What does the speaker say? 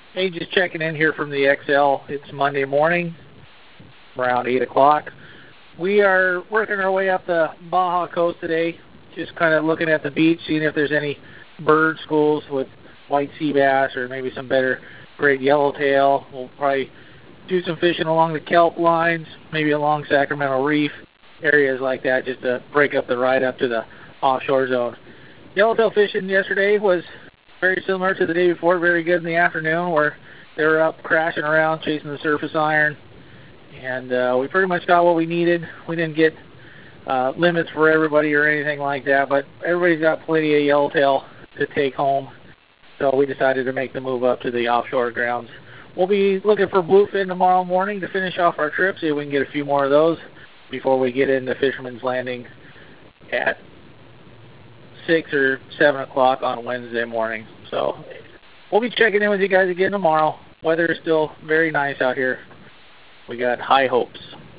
Hey, just checking in here from the XL. It's Monday morning, around 8 o'clock. We are working our way up the Baja Coast today, just kind of looking at the beach, seeing if there's any bird schools with white sea bass or maybe some better great yellowtail. We'll probably do some fishing along the kelp lines, maybe along Sacramento Reef, areas like that, just to break up the ride up to the offshore zone. Yellowtail fishing yesterday was very similar to the day before, very good in the afternoon, where they were up crashing around chasing the surface iron, and we pretty much got what we needed. We didn't get limits for everybody or anything like that, but everybody's got plenty of yellowtail to take home, so we decided to make the move up to the offshore grounds. We'll be looking for bluefin tomorrow morning to finish off our trip, see if we can get a few more of those before we get into Fisherman's Landing at 6 or 7 o'clock on Wednesday morning. So we'll be checking in with you guys again tomorrow. Weather is still very nice out here. We got high hopes.